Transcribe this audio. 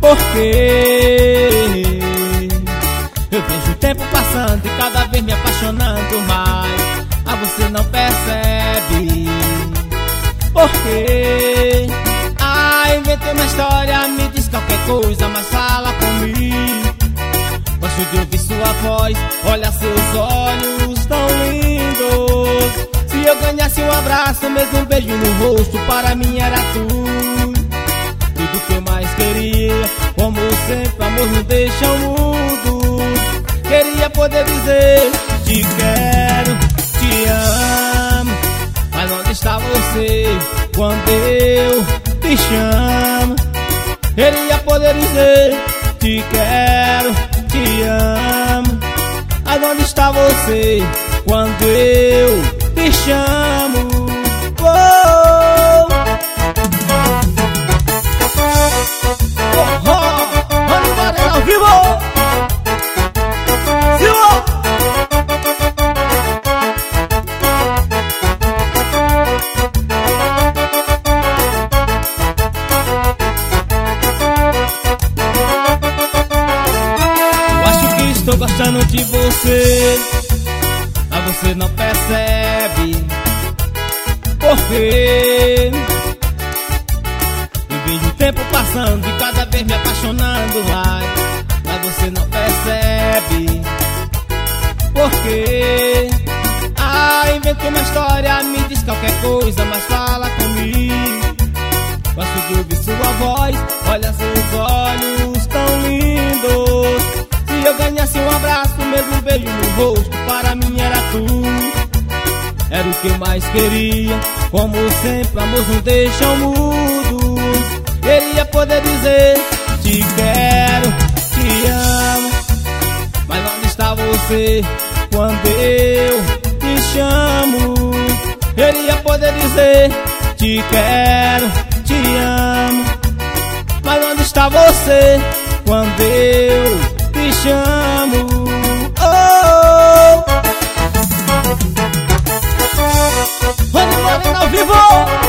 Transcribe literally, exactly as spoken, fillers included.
Porque eu vejo o tempo passando e cada vez me apaixonando mais. Ah, você não percebe? Porque ah, inventei uma história, me diz qualquer coisa, mas fala comigo. Gosto de ouvir sua voz, olha seus olhos tão lindos. Se eu ganhasse um abraço, mesmo um beijo no rosto, para mim era tudo. Tudo que eu mais queria, como sempre, amor não deixa o mundo. Queria poder dizer, te quero, te amo. Mas onde está você, quando eu te chamo? Queria poder dizer, te quero, te amo. Mas onde está você, quando eu te chamo? Oh! Oh, oh, Mano Varela ao vivo! Silva! Eu acho que estou gostando de você, mas você não percebe. Porque eu vejo o tempo passando e cada vez me apaixonando mais. Mas você não percebe. Porque ah, inventei uma história, me diz qualquer coisa, mas fala comigo. Gosto de ouvir sua voz, olha seus olhos tão lindos. Se eu ganhasse um abraço, mesmo um beijo no rosto, para mim era tudo. Era o que eu mais queria, como sempre, amor não deixa o mudo. Queria poder dizer, te quero, te amo. Mas onde está você, quando eu te chamo? Queria poder dizer, te quero, te amo. Mas onde está você, quando eu te chamo? Oh! Mano Varela ao vivo!